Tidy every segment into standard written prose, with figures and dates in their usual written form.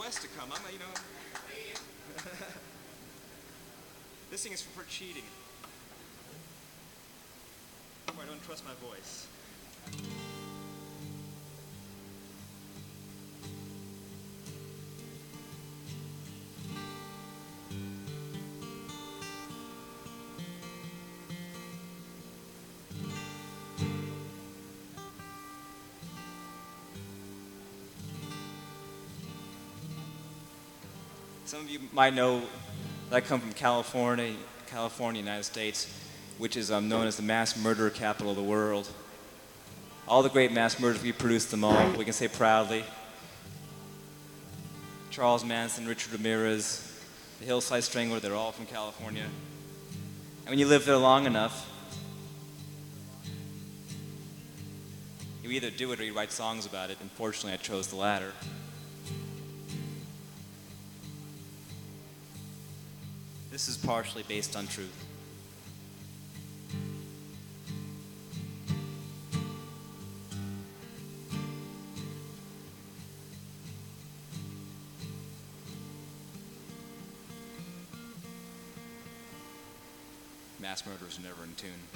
West to come. This thing is for cheating. Oh, I don't trust my voice. Some of you might know that I come from California, United States, which is known as the mass murder capital of the world. All the great mass murders, we produced them all, we can say proudly. Charles Manson, Richard Ramirez, the Hillside Strangler, they're all from California. And when you live there long enough, you either do it or you write songs about it. Unfortunately, I chose the latter. This is partially based on truth. Mass murderers are never in tune.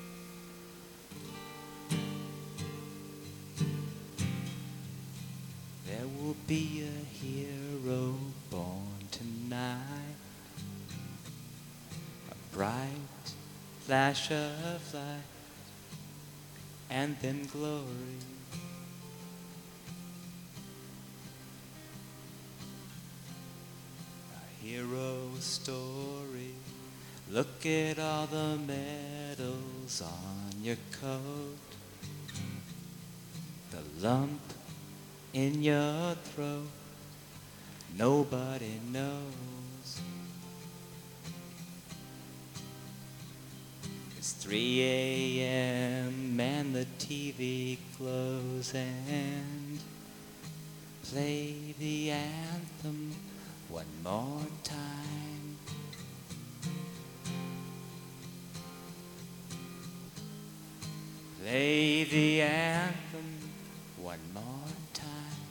There will be a hero born tonight. Bright flash of light, and then glory. A hero story. Look at all the medals on your coat. The lump in your throat. Nobody knows. It's 3 a.m. and the TV glows and play the anthem one more time. Play the anthem one more time.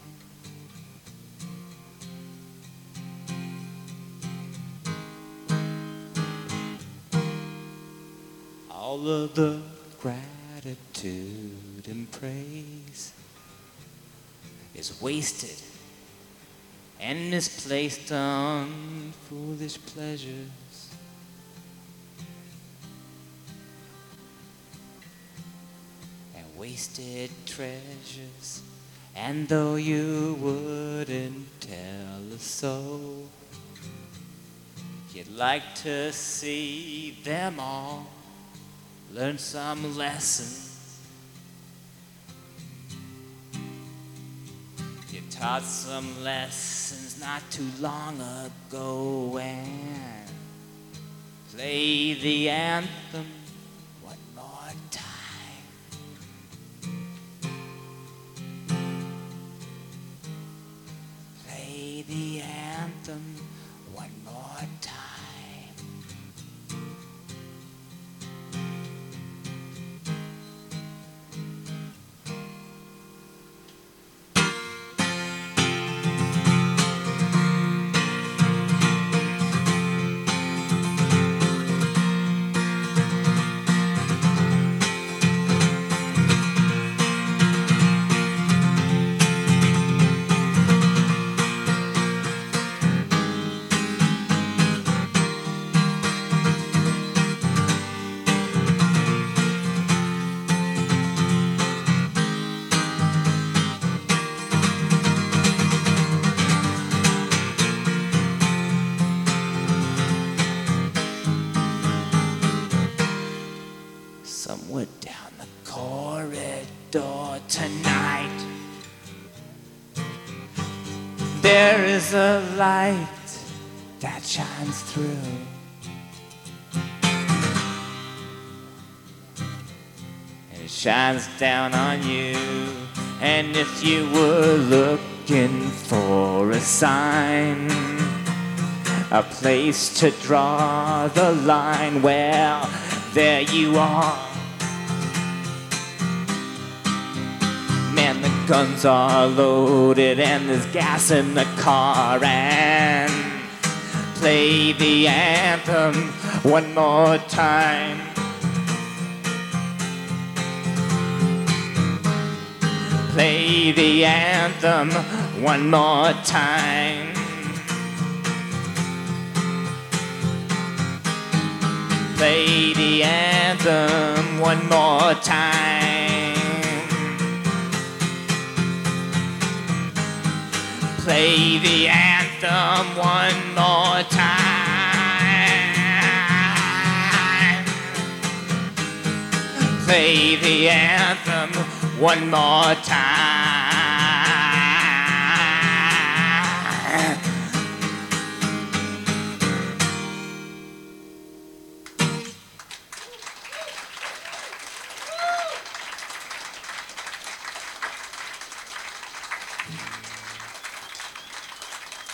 All of the gratitude and praise is wasted and is placed on foolish pleasures. And wasted treasures, and though you wouldn't tell a soul, you'd like to see them all learn some lessons. You taught some lessons not too long ago, and play the anthem one more time. Play the anthem one more time. Somewhere down the corridor tonight, there is a light that shines through. And it shines down on you. And if you were looking for a sign, a place to draw the line, well, there you are. Man, the guns are loaded and there's gas in the car, and play the anthem one more time. Play the anthem one more time. Play the anthem one more time. Play the anthem one more time. Play the anthem one more time.